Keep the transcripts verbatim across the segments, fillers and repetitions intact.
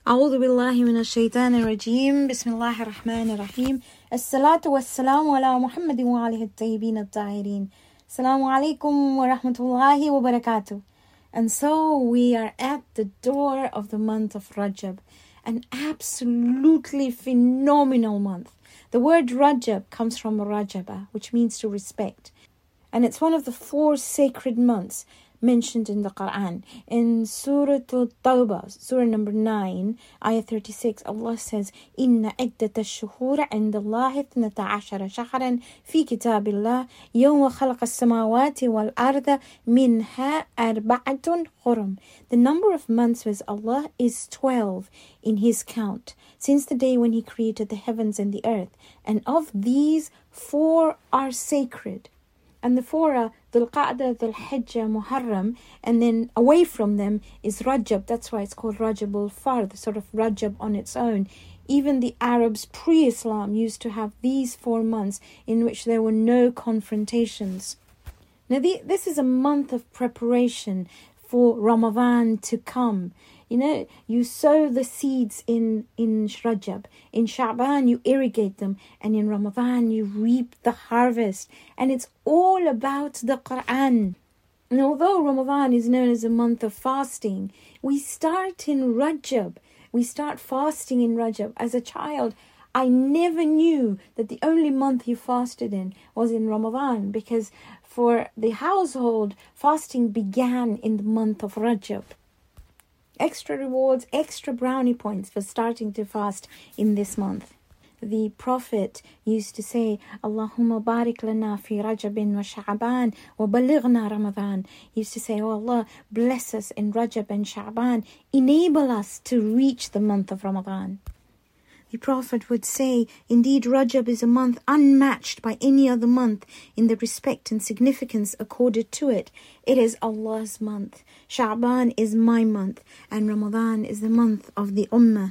أعوذ بالله من الشيطان الرجيم بسم الله الرحمن الرحيم الصلاة والسلام على محمد وعليه الطيبين الطاهرين السلام عليكم ورحمة الله وبركاته. And so we are at the door of the month of Rajab, an absolutely phenomenal month. The word Rajab comes from Rajaba, which means to respect, and it's one of the four sacred months mentioned in the Quran. In Surah At-Tawbah, Surah number nine, Ayah thirty-six, Allah says, إِنَّ عِدَّةَ الشُّهُورِ عِنْدَ اللَّهِ اثْنَتَ عَشَرَ شَهْرًا فِي كِتَابِ اللَّهِ يَوْمَ خَلَقَ السَّمَاوَاتِ وَالْأَرْضَ مِنْهَا أَرْبَعَةٌ حُرُمٌ. The number of months with Allah is twelve in His count, since the day when He created the heavens and the earth. And of these, four are sacred. And the four are Dhul Qa'dah, Dhul Hijjah, Muharram, and then away from them is Rajab. That's why it's called Rajabul Fard, sort of Rajab on its own. Even the Arabs pre-Islam used to have these four months in which there were no confrontations. Now the, this is a month of preparation for Ramadan to come. You know, you sow the seeds in, in Rajab. In Sha'ban, you irrigate them. And in Ramadan, you reap the harvest. And it's all about the Quran. And although Ramadan is known as a month of fasting, we start in Rajab. We start fasting in Rajab. As a child, I never knew that the only month you fasted in was in Ramadan, because for the household, fasting began in the month of Rajab. Extra rewards, extra brownie points for starting to fast in this month. The Prophet used to say, Allahumma barik lana fi Rajabin wa Sha'ban wa balighna Ramadan. He used to say, oh Allah, bless us in Rajab and Sha'ban. Enable us to reach the month of Ramadan. The Prophet would say, indeed Rajab is a month unmatched by any other month in the respect and significance accorded to it. It is Allah's month. Sha'ban is my month, and Ramadan is the month of the Ummah.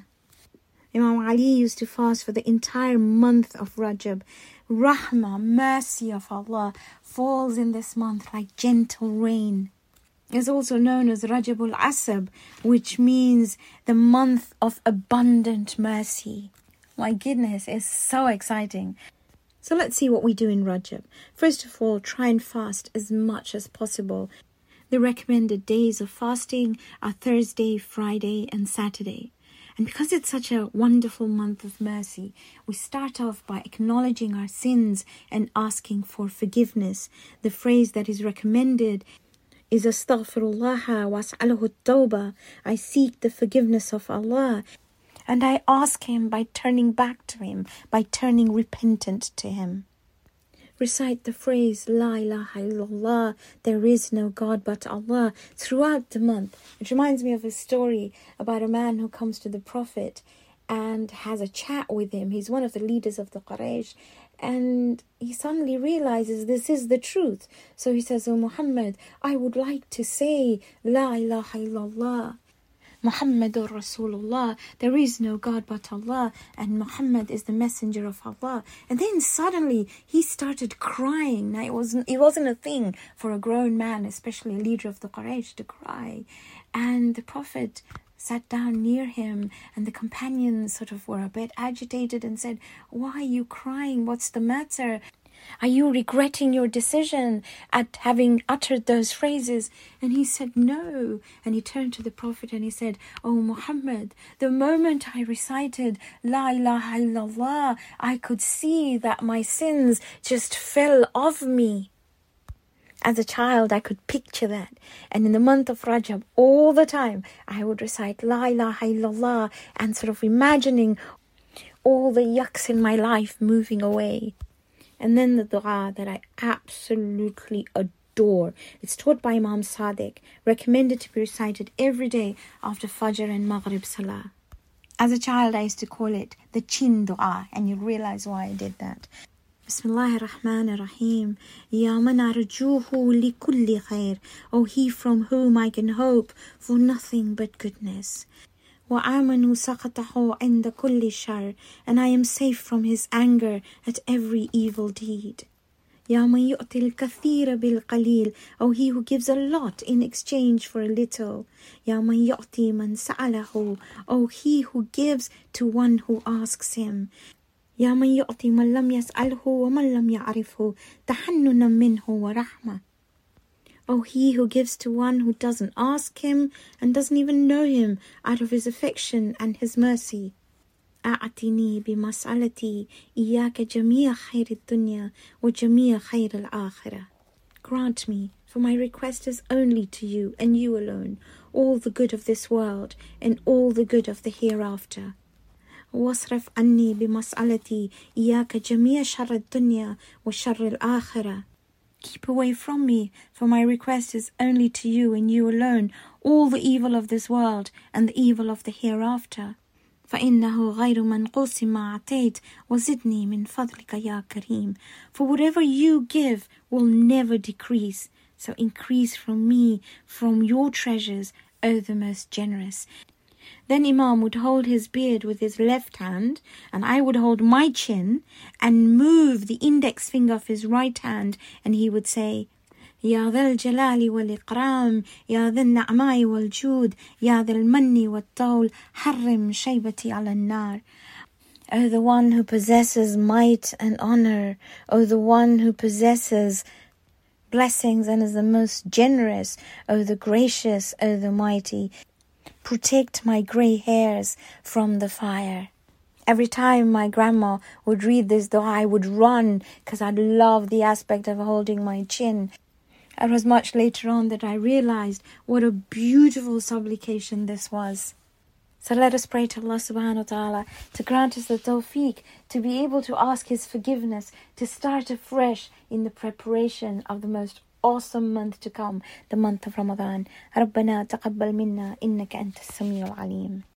Imam Ali used to fast for the entire month of Rajab. Rahmah, mercy of Allah, falls in this month like gentle rain. It's also known as Rajabul Asab, which means the month of abundant mercy. My goodness, it's so exciting. So let's see what we do in Rajab. First of all, try and fast as much as possible. The recommended days of fasting are Thursday, Friday, and Saturday. And because it's such a wonderful month of mercy, we start off by acknowledging our sins and asking for forgiveness. The phrase that is recommended is Astaghfirullah wa as'aluhu at-tawbah. I seek the forgiveness of Allah, and I ask Him by turning back to Him, by turning repentant to Him. Recite the phrase La ilaha illallah, there is no God but Allah, throughout the month. It reminds me of a story about a man who comes to the Prophet and has a chat with him. He's one of the leaders of the Quraysh, and he suddenly realizes this is the truth. So he says, oh Muhammad, I would like to say La ilaha illallah, Muhammadur Rasulullah, there is no God but Allah, and Muhammad is the messenger of Allah. And then suddenly he started crying. Now it wasn't, it wasn't a thing for a grown man, especially a leader of the Quraysh, to cry. And the Prophet sat down near him, and the companions sort of were a bit agitated and said, why are you crying? What's the matter? Are you regretting your decision at having uttered those phrases? And he said, no. And he turned to the Prophet and he said, oh Muhammad, the moment I recited La ilaha illallah, I could see that my sins just fell off me. As a child, I could picture that. And in the month of Rajab, all the time, I would recite La ilaha illallah and sort of imagining all the yucks in my life moving away. And then the dua that I absolutely adore. It's taught by Imam Sadiq, recommended to be recited every day after Fajr and Maghrib Salah. As a child, I used to call it the chin dua, and you realize why I did that. Bismillahir Rahmanir Rahim. Ya man arjuhu li kulli khair. O he from whom I can hope for nothing but goodness. وَآمَنُوا سَقَطَهُ عِنْدَ كُلِّ شَرٍ. And I am safe from his anger at every evil deed. يا من يعطي الكثير بالقليل, oh he who gives a lot in exchange for a little. يا من يعطي من سأله, oh he who gives to one who asks him. يا من يعطي من لم يسأله ومن لم يعرفه تحننا منه ورحمة. Oh he who gives to one who doesn't ask him and doesn't even know him out of his affection and his mercy. أعطني بمسألتي إياك جميع خير الدنيا وجميع خير الآخرة. Grant me, for my request is only to you and you alone, all the good of this world and all the good of the hereafter. واصرف عني بمسألتي إياك جميع شر الدنيا وشر الآخرة. Keep away from me, for my request is only to you and you alone, all the evil of this world and the evil of the hereafter. فإنه غير منقوص ما أعطيت وزدني من فضلك يا كريم. For whatever you give will never decrease, so increase from me, from your treasures, O the most generous. Then Imam would hold his beard with his left hand, and I would hold my chin and move the index finger of his right hand, and he would say, يا ذا الجلال والإكرام يا ذا النعماء والجود يا ذا المن والطول حرم شيبتي على النار. O the one who possesses might and honor, O the one who possesses blessings and is the most generous, O the gracious, O the mighty, protect my grey hairs from the fire. Every time my grandma would read this dua, I would run because I love the aspect of holding my chin. It was much later on that I realized what a beautiful supplication this was. So let us pray to Allah subhanahu wa ta'ala to grant us the tawfiq to be able to ask His forgiveness, to start afresh in the preparation of the most awesome month to come, the month of Ramadan. ربنا تقبل منا إنك أنت السميع العليم.